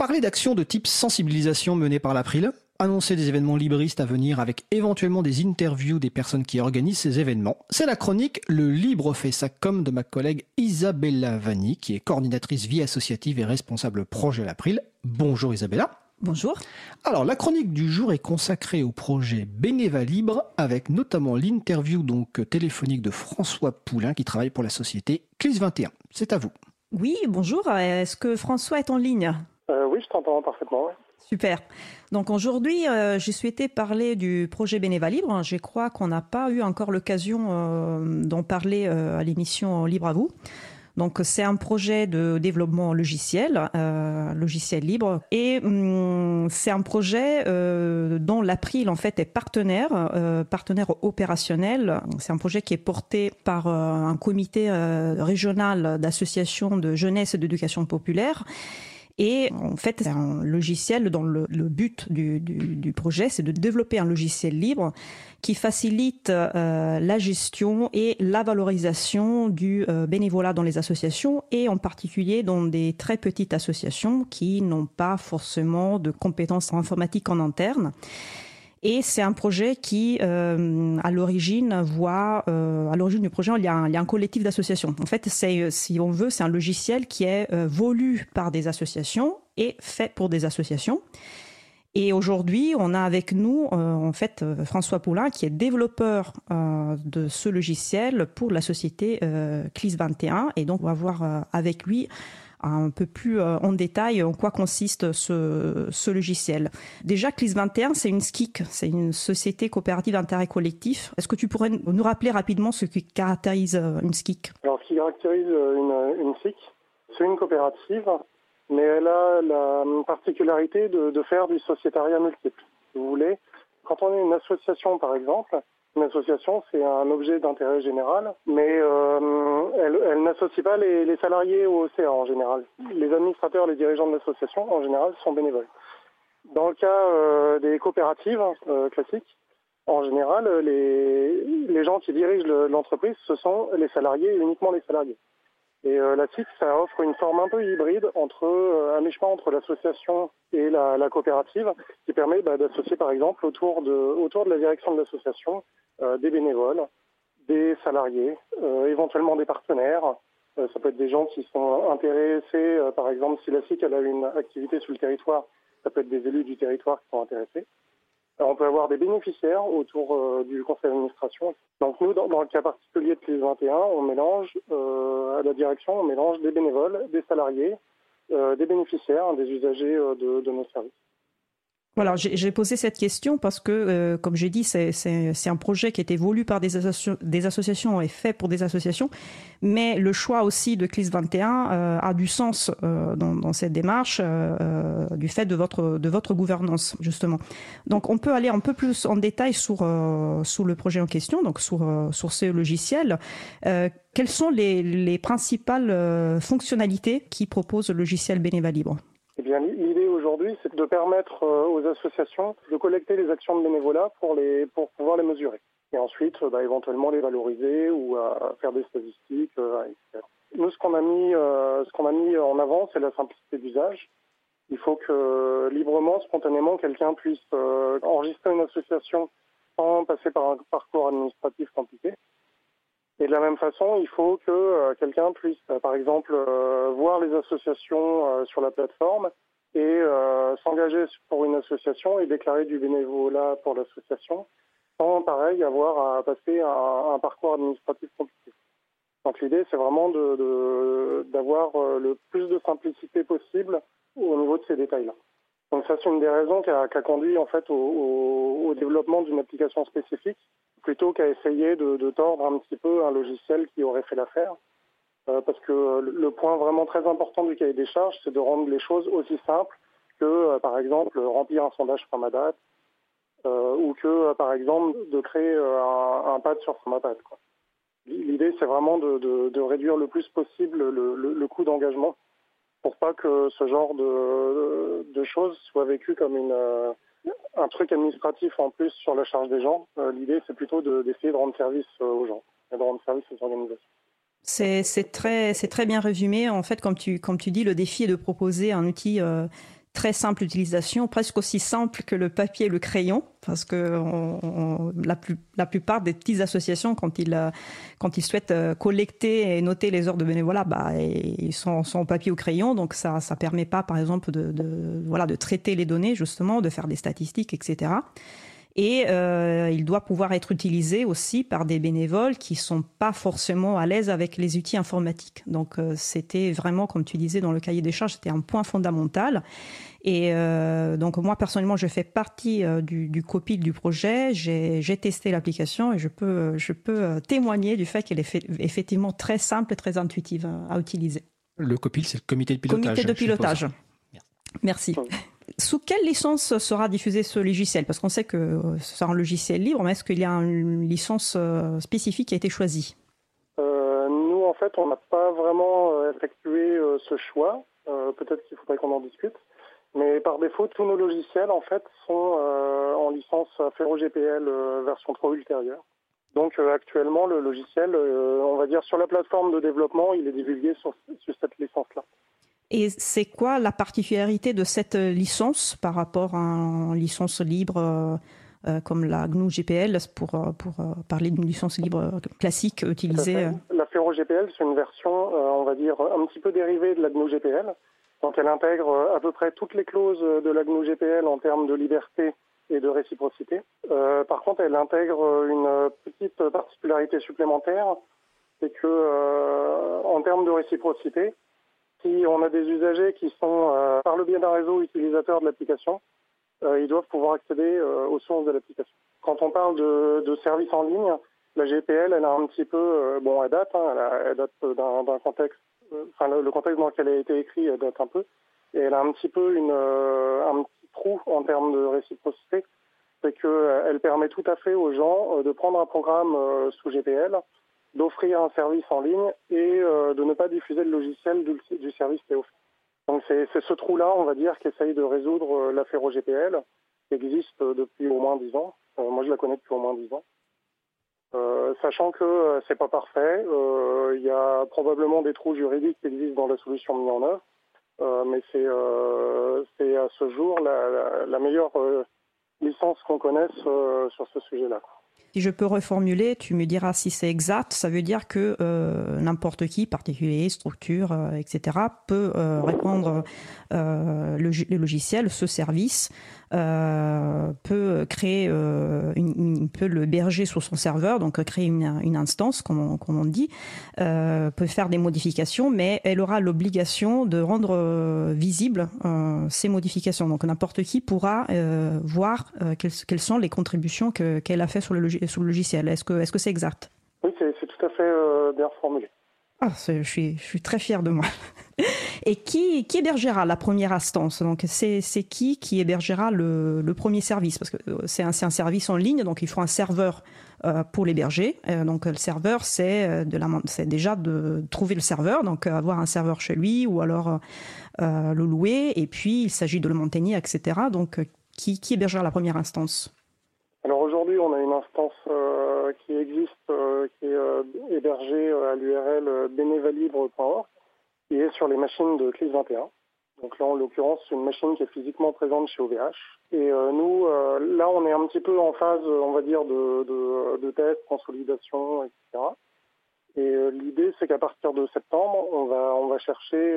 Parler d'actions de type sensibilisation menées par l'April, annoncer des événements libristes à venir avec éventuellement des interviews des personnes qui organisent ces événements. C'est la chronique Le Libre fait sa com de ma collègue Isabella Vanni, qui est coordinatrice vie associative et responsable projet à l'April. Bonjour Isabella. Bonjour. Alors, la chronique du jour est consacrée au projet Bénéva Libre, avec notamment l'interview téléphonique de François Poulain, qui travaille pour la société CLIS 21. C'est à vous. Oui, bonjour. Est-ce que François est en ligne ? Oui, je t'entends parfaitement. Ouais. Super. Donc aujourd'hui, j'ai souhaité parler du projet Bénéva Libre. Je crois qu'on n'a pas eu encore l'occasion d'en parler à l'émission Libre à vous. Donc c'est un projet de développement logiciel libre, et c'est un projet dont l'April en fait est partenaire opérationnel. C'est un projet qui est porté par un comité régional d'associations de jeunesse et d'éducation populaire. Et en fait, c'est un logiciel dont le but du projet, c'est de développer un logiciel libre qui facilite la gestion et la valorisation du bénévolat dans les associations, et en particulier dans des très petites associations qui n'ont pas forcément de compétences informatiques en interne. Et c'est un projet qui, à l'origine du projet, il y a un collectif d'associations. En fait, si on veut, c'est un logiciel qui est voulu par des associations et fait pour des associations. Et aujourd'hui, on a avec nous, François Poulain, qui est développeur de ce logiciel pour la société CLIS 21. Et donc, on va voir avec lui un peu plus en détail en quoi consiste ce logiciel. Déjà, CLIS 21, c'est une SCIC, c'est une société coopérative d'intérêt collectif. Est-ce que tu pourrais nous rappeler rapidement ce qui caractérise une SCIC ? Alors, ce qui caractérise une SCIC, c'est une coopérative, mais elle a la particularité de faire du sociétariat multiple. Si vous voulez, quand on est une association, par exemple, une association, c'est un objet d'intérêt général, mais elle n'associe pas les salariés au CA en général. Les administrateurs, les dirigeants de l'association, en général, sont bénévoles. Dans le cas des coopératives classiques, en général, les gens qui dirigent l'entreprise, ce sont les salariés, uniquement les salariés. Et la SIC, ça offre une forme un peu hybride un mi-chemin entre l'association et la coopérative, qui permet d'associer, par exemple, autour de la direction de l'association, des bénévoles, des salariés, éventuellement des partenaires. Ça peut être des gens qui sont intéressés, par exemple, si la SIC elle a une activité sur le territoire, ça peut être des élus du territoire qui sont intéressés. On peut avoir des bénéficiaires autour du conseil d'administration. Donc nous, dans le cas particulier de CLIS 21, on mélange, à la direction, on mélange des bénévoles, des salariés, des bénéficiaires, des usagers de nos services. Voilà, j'ai posé cette question parce que, comme j'ai dit, c'est un projet qui a été voulu par des associations et fait pour des associations, mais le choix aussi de CLIS 21 a du sens dans cette démarche du fait de votre gouvernance, justement. Donc, on peut aller un peu plus en détail sur le projet en question, donc sur ce logiciel. Quelles sont les principales fonctionnalités qui propose le logiciel Bénéva Libre ? Eh bien, l'idée aujourd'hui, c'est de permettre aux associations de collecter les actions de bénévolat pour pouvoir les mesurer. Et ensuite, éventuellement les valoriser ou faire des statistiques, etc. Nous, ce qu'on a mis en avant, c'est la simplicité d'usage. Il faut que librement, spontanément, quelqu'un puisse enregistrer une association sans passer par un parcours administratif compliqué. Et de la même façon, il faut que quelqu'un puisse, par exemple, voir les associations sur la plateforme et s'engager pour une association et déclarer du bénévolat pour l'association sans, pareil, avoir à passer un parcours administratif compliqué. Donc l'idée, c'est vraiment d'avoir le plus de simplicité possible au niveau de ces détails-là. Donc ça, c'est une des raisons qui a conduit en fait au développement d'une application spécifique, plutôt qu'à essayer de tordre un petit peu un logiciel qui aurait fait l'affaire. Parce que le point vraiment très important du cahier des charges, c'est de rendre les choses aussi simples que, par exemple, remplir un sondage Framadat, ou que, par exemple, de créer un pad sur Framadat, quoi. L'idée, c'est vraiment de réduire le plus possible le coût d'engagement pour pas que ce genre de choses soit vécu comme un truc administratif en plus sur la charge des gens. L'idée, c'est plutôt d'essayer de rendre service aux gens et de rendre service aux organisations. C'est très bien résumé. En fait, comme tu dis, le défi est de proposer un outil très simple d'utilisation, presque aussi simple que le papier et le crayon, parce que la plupart des petites associations, quand ils souhaitent collecter et noter les heures de bénévolat, ils sont au papier ou crayon, donc ça permet pas, par exemple, de traiter les données, justement, de faire des statistiques, etc. Et il doit pouvoir être utilisé aussi par des bénévoles qui sont pas forcément à l'aise avec les outils informatiques. Donc c'était vraiment, comme tu disais dans le cahier des charges, c'était un point fondamental. Et donc moi personnellement, je fais partie du COPIL du projet. J'ai testé l'application et je peux témoigner du fait qu'elle est effectivement très simple et très intuitive à utiliser. Le COPIL, c'est le comité de pilotage. Comité de pilotage. Merci. Sous quelle licence sera diffusé ce logiciel? Parce qu'on sait que c'est un logiciel libre, mais est-ce qu'il y a une licence spécifique qui a été choisie? Nous, en fait, on n'a pas vraiment effectué ce choix. Peut-être qu'il faudrait qu'on en discute. Mais par défaut, tous nos logiciels, en fait, sont en licence FerroGPL version 3 ultérieure. Donc actuellement, le logiciel, on va dire sur la plateforme de développement, il est divulgué sur cette licence-là. Et c'est quoi la particularité de cette licence par rapport à une licence libre comme la GNU GPL pour parler d'une licence libre classique utilisée? La FerroGPL, c'est une version, on va dire, un petit peu dérivée de la GNU GPL. Donc elle intègre à peu près toutes les clauses de la GNU GPL en termes de liberté et de réciprocité. Par contre, elle intègre une petite particularité supplémentaire, c'est que en termes de réciprocité, si on a des usagers qui sont, par le biais d'un réseau utilisateur de l'application, ils doivent pouvoir accéder aux sources de l'application. Quand on parle de services en ligne, la GPL, elle a un petit peu, elle date, elle date d'un contexte, le contexte dans lequel elle a été écrite, elle date un peu, et elle a un petit peu un petit trou en termes de réciprocité, c'est qu'elle permet tout à fait aux gens de prendre un programme sous GPL, d'offrir un service en ligne et de ne pas diffuser le logiciel du service qui est offert. Donc c'est ce trou-là, on va dire, qu'essaye de résoudre la FerroGPL, qui existe depuis au moins 10 ans. Moi, je la connais depuis au moins 10 ans. Sachant que c'est pas parfait, il y a probablement des trous juridiques qui existent dans la solution mise en œuvre, mais c'est à ce jour la meilleure licence qu'on connaisse sur ce sujet-là. Si je peux reformuler, tu me diras si c'est exact. Ça veut dire que n'importe qui, particulier, structure, etc., peut répondre le logiciel, ce service, peut créer, peut le héberger sur son serveur, donc créer une instance, comme on dit, peut faire des modifications, mais elle aura l'obligation de rendre visibles ces modifications. Donc n'importe qui pourra voir quelles sont les contributions qu'elle a fait sur le logiciel. Est-ce que c'est exact? Oui, c'est tout à fait bien formulé. Ah, je suis très fière de moi. Et qui hébergera la première instance? Donc c'est qui hébergera le premier service? Parce que c'est un service en ligne, donc il faut un serveur pour l'héberger. Donc le serveur, c'est déjà de trouver le serveur, donc avoir un serveur chez lui ou alors le louer. Et puis il s'agit de le maintenir, etc. Donc qui hébergera la première instance? Alors aujourd'hui, on a une instance qui existe, qui est hébergée à l'URL benevalibre.org, qui est sur les machines de CLIS 21. Donc là, en l'occurrence, c'est une machine qui est physiquement présente chez OVH. Et nous, là, on est un petit peu en phase, on va dire, de test, consolidation, etc. Et l'idée, c'est qu'à partir de septembre, on va chercher,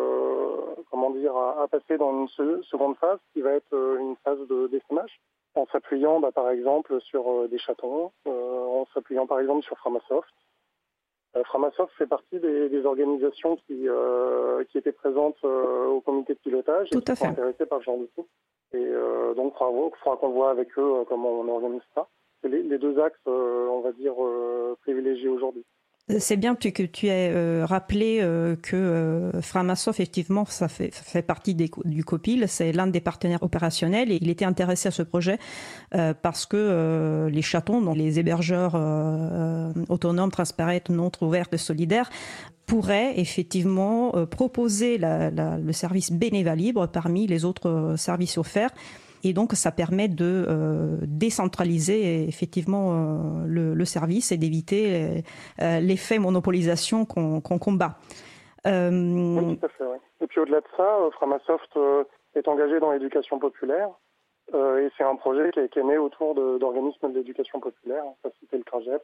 à passer dans une seconde phase, qui va être une phase d'essaimage, en s'appuyant, par exemple, sur des chatons, en s'appuyant, par exemple, sur Framasoft. Framasoft fait partie des organisations qui étaient présentes au comité de pilotage et qui sont intéressées par ce genre d'outils. Et donc, il faudra qu'on voit avec eux comment on organise ça. C'est les deux axes, on va dire, privilégiés aujourd'hui. C'est bien que tu aies rappelé que Framasoft, effectivement, ça fait partie du COPIL. C'est l'un des partenaires opérationnels et il était intéressé à ce projet parce que les chatons, donc les hébergeurs autonomes, transparents, non ouverts et solidaires, pourraient effectivement proposer le service Beneva Libre parmi les autres services offerts. Et donc, ça permet de décentraliser effectivement le service et d'éviter l'effet monopolisation qu'on combat. Oui, tout à fait. Ouais. Et puis au-delà de ça, Framasoft est engagé dans l'éducation populaire. Et c'est un projet qui est né autour d'organismes de l'éducation populaire. Ça cité le CRAGEP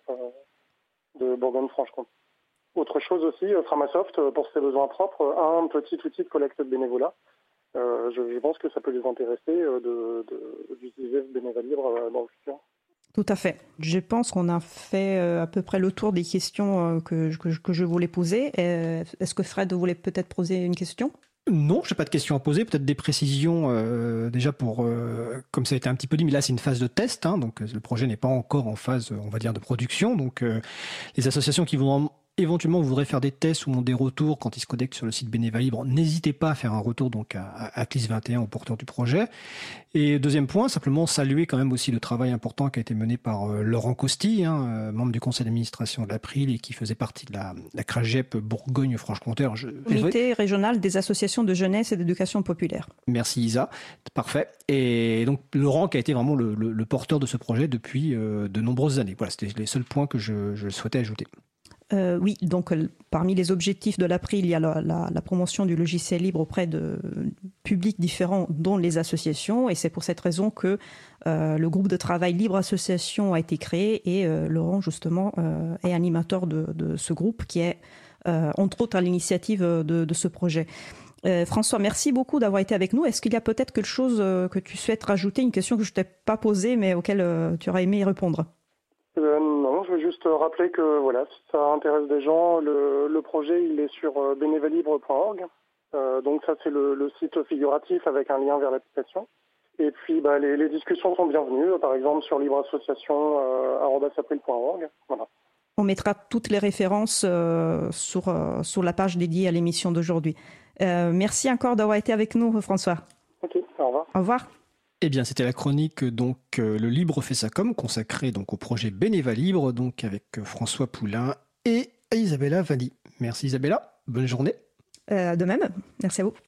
de Bourgogne-Franche-Comté. Autre chose aussi, Framasoft, pour ses besoins propres, a un petit outil de collecte de bénévolat. Je pense que ça peut les intéresser d'utiliser le bénévolat libre dans le futur. Tout à fait. Je pense qu'on a fait à peu près le tour des questions que je voulais poser. Est-ce que Fred voulait peut-être poser une question ? Non, je n'ai pas de questions à poser, peut-être des précisions déjà pour, comme ça a été un petit peu dit, mais là c'est une phase de test, hein, donc le projet n'est pas encore en phase, on va dire, de production. Donc les associations qui vont éventuellement voudraient faire des tests ou ont des retours quand ils se connectent sur le site Bénévolat Libre, n'hésitez pas à faire un retour donc à CLIS21 au porteur du projet. Et deuxième point, simplement saluer quand même aussi le travail important qui a été mené par Laurent Costi, membre du conseil d'administration de l'April et qui faisait partie de la CRAGEP Bourgogne-Franche-Comté. Comité régional des associations de jeunesse et d'éducation populaire. Merci Isa, parfait. Et donc Laurent qui a été vraiment le porteur de ce projet depuis de nombreuses années. Voilà, c'était les seuls points que je souhaitais ajouter. Oui, donc parmi les objectifs de l'April, il y a la promotion du logiciel libre auprès de publics différents, dont les associations. Et c'est pour cette raison que le groupe de travail Libre Association a été créé et Laurent, justement, est animateur de ce groupe qui est, entre autres, à l'initiative de ce projet. François, merci beaucoup d'avoir été avec nous. Est-ce qu'il y a peut-être quelque chose que tu souhaites rajouter, une question que je ne t'ai pas posée, mais auquel tu aurais aimé y répondre ? Non, je veux juste rappeler que voilà, si ça intéresse des gens, le projet il est sur bénévolalibre.org. Donc ça c'est le site figuratif avec un lien vers l'application. Et puis les discussions sont bienvenues, par exemple sur libreassociation@april.org. Voilà. On mettra toutes les références sur la page dédiée à l'émission d'aujourd'hui. Merci encore d'avoir été avec nous, François. Ok, au revoir. Au revoir. Eh bien, c'était la chronique donc le Libre fait sa com, consacrée donc au projet Bénévolat Libre, donc avec François Poulain et Isabella Vanni. Merci Isabella, bonne journée. De même, merci à vous.